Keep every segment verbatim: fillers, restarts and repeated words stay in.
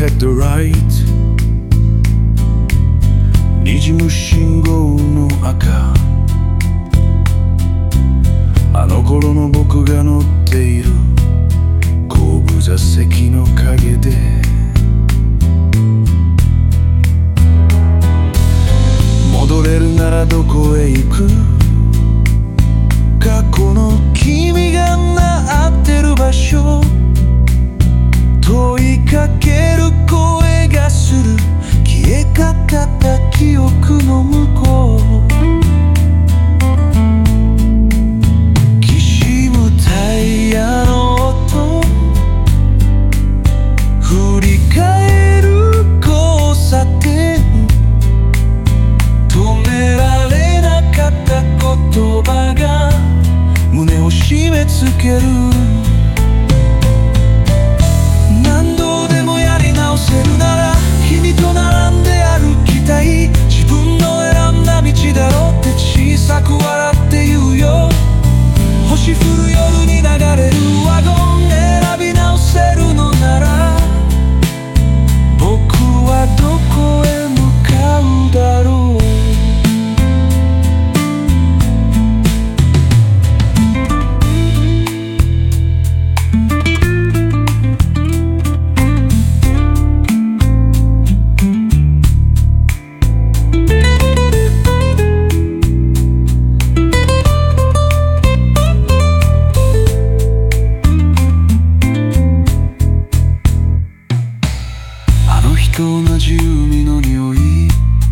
ヘッドライト、滲む信号の赤、あの頃の僕が乗っている後部座席の陰で、戻れるならどこへ行く、過去の君がなってる場所、問いかける声がする、消えかかった記憶の向こう、きしむタイヤの音、振り返る交差点、止められなかった言葉が胸を締め付ける。何度でもやり直せるなら君と並んで歩きたい、自分の選んだ道だろうって小さく笑って言うよ。星降る夜に流れるワゴン選び直せるのなら、僕はどこへ向かうだろう。と同じ海の匂い、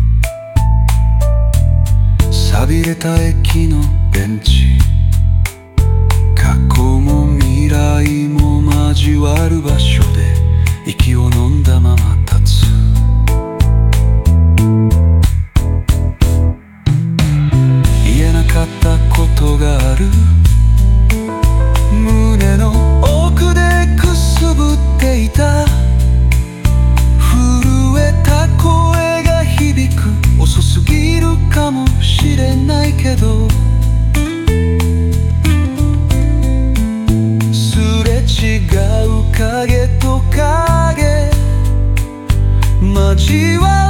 錆びれた駅のベンチ、過去も未来も交わる場所で息を飲んだまま立つ。言えなかったことがある、胸の奥でくすぶっていた、声が響く、遅すぎるかもしれないけど、すれ違う影と影交わる